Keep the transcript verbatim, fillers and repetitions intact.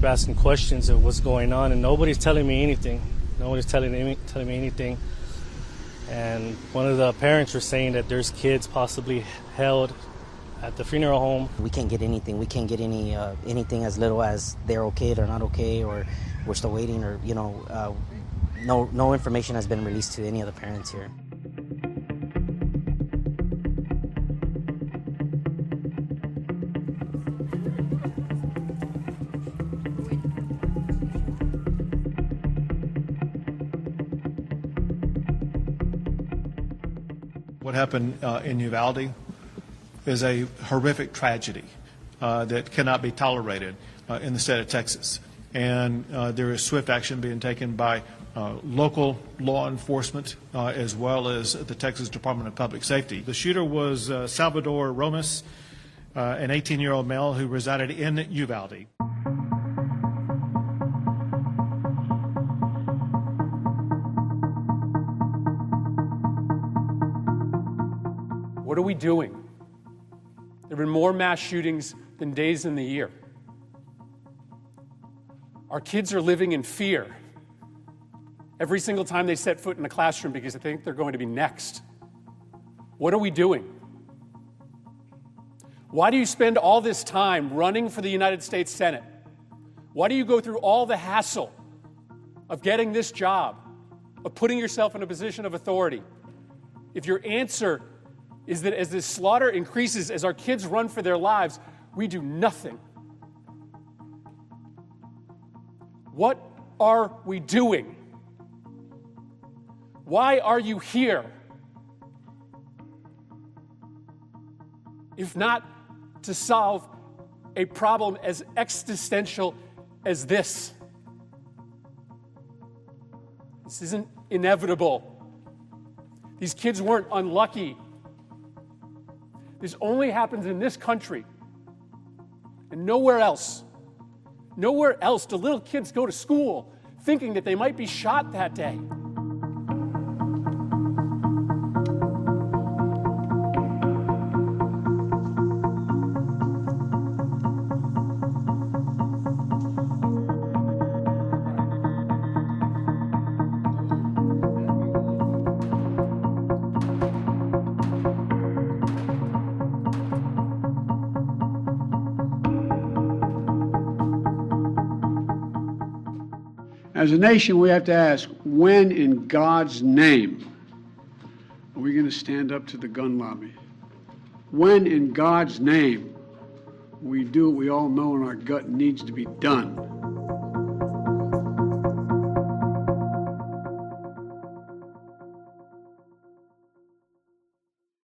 keep asking questions of what's going on, and nobody's telling me anything. Nobody's telling me telling me anything. And one of the parents were saying that there's kids possibly held at the funeral home. We can't get anything. We can't get any uh, anything as little as they're okay or not okay, or we're still waiting, or you know, uh, no no information has been released to any of the parents here. What happened uh, in Uvalde is a horrific tragedy uh, that cannot be tolerated uh, in the state of Texas. And uh, there is swift action being taken by uh, local law enforcement uh, as well as the Texas Department of Public Safety. The shooter was uh, Salvador Romas, uh, an eighteen-year-old male who resided in Uvalde. What are we doing? There have been more mass shootings than days in the year. Our kids are living in fear every single time they set foot in a classroom because they think they're going to be next. What are we doing? Why do you spend all this time running for the United States Senate? Why do you go through all the hassle of getting this job, of putting yourself in a position of authority, if your answer is that as this slaughter increases, as our kids run for their lives, we do nothing? What are we doing? Why are you here? If not to solve a problem as existential as this. This isn't inevitable. These kids weren't unlucky. This only happens in this country and nowhere else. Nowhere else do little kids go to school thinking that they might be shot that day. As a nation, we have to ask, when in God's name are we going to stand up to the gun lobby? When in God's name we do what we all know in our gut needs to be done?